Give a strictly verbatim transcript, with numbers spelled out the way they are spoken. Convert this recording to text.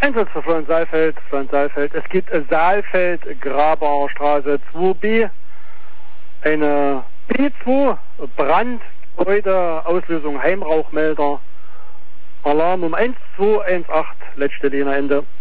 Einsatz für Florian Saalfeld, Florian Saalfeld. Es gibt Saalfeld, Graberstraße zwei b, eine B zwei, Brand, heute Auslösung Heimrauchmelder, Alarm um eins zwei eins acht, letzte Linie Ende.